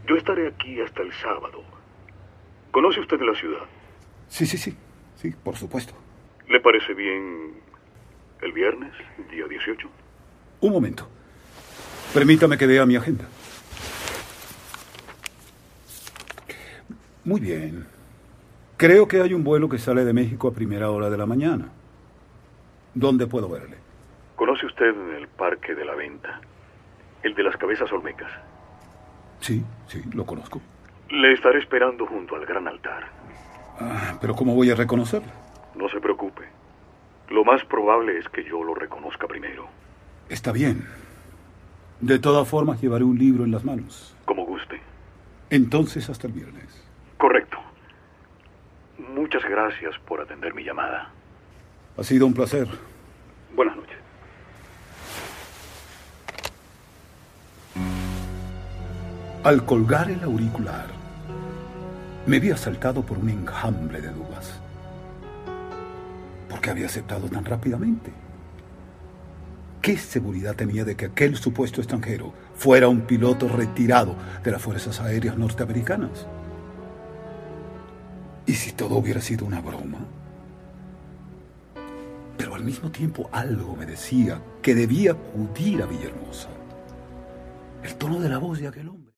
Yo estaré aquí hasta el sábado. ¿Conoce usted la ciudad? Sí, por supuesto. ¿Le parece bien el viernes, día 18? Un momento. Permítame que vea mi agenda. Muy bien. Creo que hay un vuelo que sale de México a primera hora de la mañana. ¿Dónde puedo verle? ¿Conoce usted el Parque de la Venta? El de las Cabezas Olmecas. Sí, lo conozco. Le estaré esperando junto al gran altar. ¿Pero cómo voy a reconocerlo? No se preocupe. Lo más probable es que yo lo reconozca primero. Está bien. De todas formas, llevaré un libro en las manos. Como guste. Entonces, hasta el viernes. Correcto. Muchas gracias por atender mi llamada. Ha sido un placer. Buenas noches. Al colgar el auricular, me vi asaltado por un enjambre de dudas. ¿Por qué había aceptado tan rápidamente? ¿Qué seguridad tenía de que aquel supuesto extranjero fuera un piloto retirado de las Fuerzas Aéreas Norteamericanas? ¿Y si todo hubiera sido una broma? Pero al mismo tiempo algo me decía que debía acudir a Villahermosa. El tono de la voz de aquel hombre.